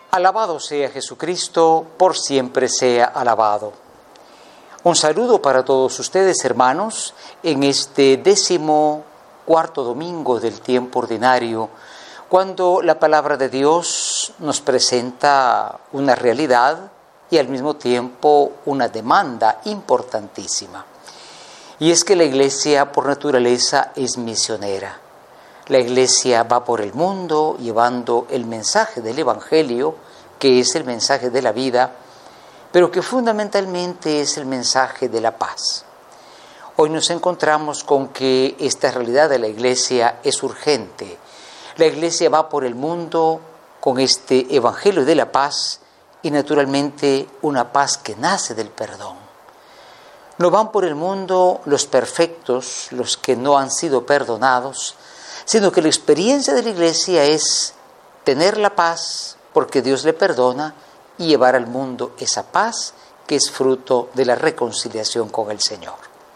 Alabado sea Jesucristo, por siempre sea alabado. Un saludo para todos ustedes, hermanos, en este 14º domingo del tiempo ordinario, cuando la palabra de Dios nos presenta una realidad y al mismo tiempo una demanda importantísima. Y es que la Iglesia por naturaleza es misionera. La Iglesia va por el mundo llevando el mensaje del Evangelio, que es el mensaje de la vida, pero que fundamentalmente es el mensaje de la paz. Hoy nos encontramos con que esta realidad de la Iglesia es urgente. La Iglesia va por el mundo con este Evangelio de la paz y naturalmente una paz que nace del perdón. No van por el mundo los perfectos, los que no han sido perdonados, sino que la experiencia de la Iglesia es tener la paz porque Dios le perdona y llevar al mundo esa paz que es fruto de la reconciliación con el Señor.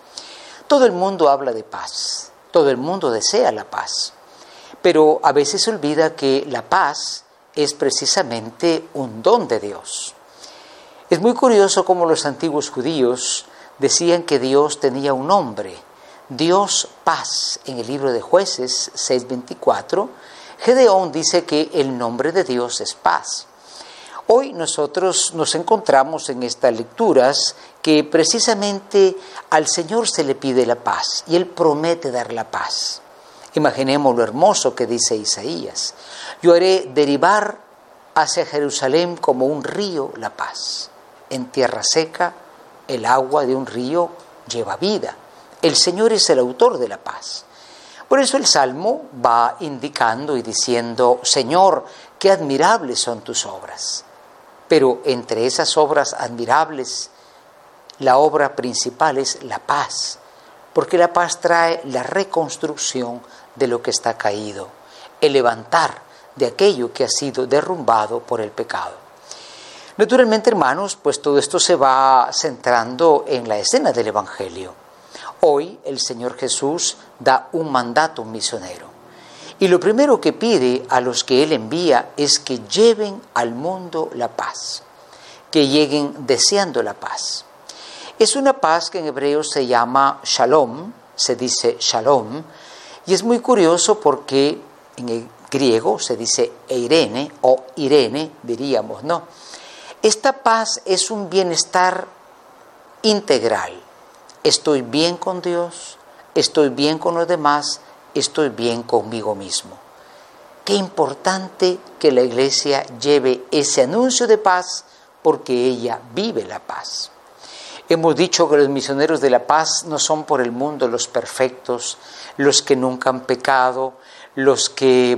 Todo el mundo habla de paz, todo el mundo desea la paz, pero a veces se olvida que la paz es precisamente un don de Dios. Es muy curioso cómo los antiguos judíos decían que Dios tenía un nombre, Dios paz. En el libro de Jueces 6:24, Gedeón dice que el nombre de Dios es paz. Hoy nosotros nos encontramos en estas lecturas que precisamente al Señor se le pide la paz y Él promete dar la paz. Imaginemos lo hermoso que dice Isaías: yo haré derivar hacia Jerusalén como un río la paz. En tierra seca el agua de un río lleva vida. El Señor es el autor de la paz. Por eso el Salmo va indicando y diciendo: Señor, qué admirables son tus obras. Pero entre esas obras admirables, la obra principal es la paz, porque la paz trae la reconstrucción de lo que está caído, el levantar de aquello que ha sido derrumbado por el pecado. Naturalmente, hermanos, pues todo esto se va centrando en la escena del Evangelio. Hoy el Señor Jesús da un mandato misionero. Y lo primero que pide a los que Él envía es que lleven al mundo la paz, que lleguen deseando la paz. Es una paz que en hebreo se llama shalom, se dice shalom, y es muy curioso porque en el griego se dice eirene o irene, diríamos, ¿no? Esta paz es un bienestar integral. Estoy bien con Dios, estoy bien con los demás, estoy bien conmigo mismo. Qué importante que la Iglesia lleve ese anuncio de paz porque ella vive la paz. Hemos dicho que los misioneros de la paz no son por el mundo los perfectos, los que nunca han pecado, los que,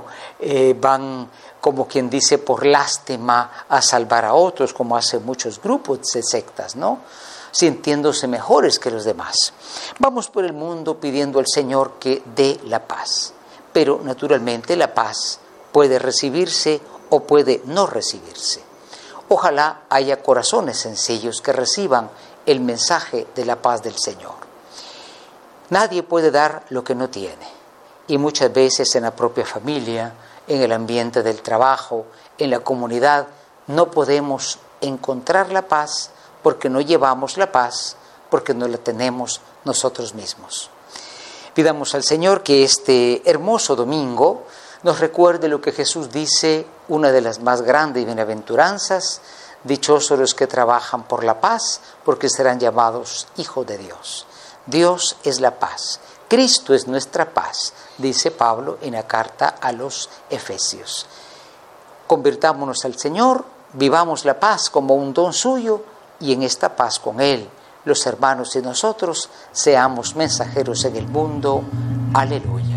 van como quien dice por lástima a salvar a otros, como hacen muchos grupos de sectas, ¿no? Sintiéndose mejores que los demás. Vamos por el mundo pidiendo al Señor que dé la paz, pero naturalmente la paz puede recibirse o puede no recibirse. Ojalá haya corazones sencillos que reciban el mensaje de la paz del Señor. Nadie puede dar lo que no tiene, y muchas veces en la propia familia, en el ambiente del trabajo, en la comunidad, no podemos encontrar la paz porque no llevamos la paz, porque no la tenemos nosotros mismos. Pidamos al Señor que este hermoso domingo nos recuerde lo que Jesús dice, una de las más grandes bienaventuranzas: dichosos los que trabajan por la paz, porque serán llamados hijos de Dios. Dios es la paz, Cristo es nuestra paz, dice Pablo en la carta a los Efesios. Convirtámonos al Señor, vivamos la paz como un don suyo, y en esta paz con Él, los hermanos y nosotros seamos mensajeros en el mundo. Aleluya.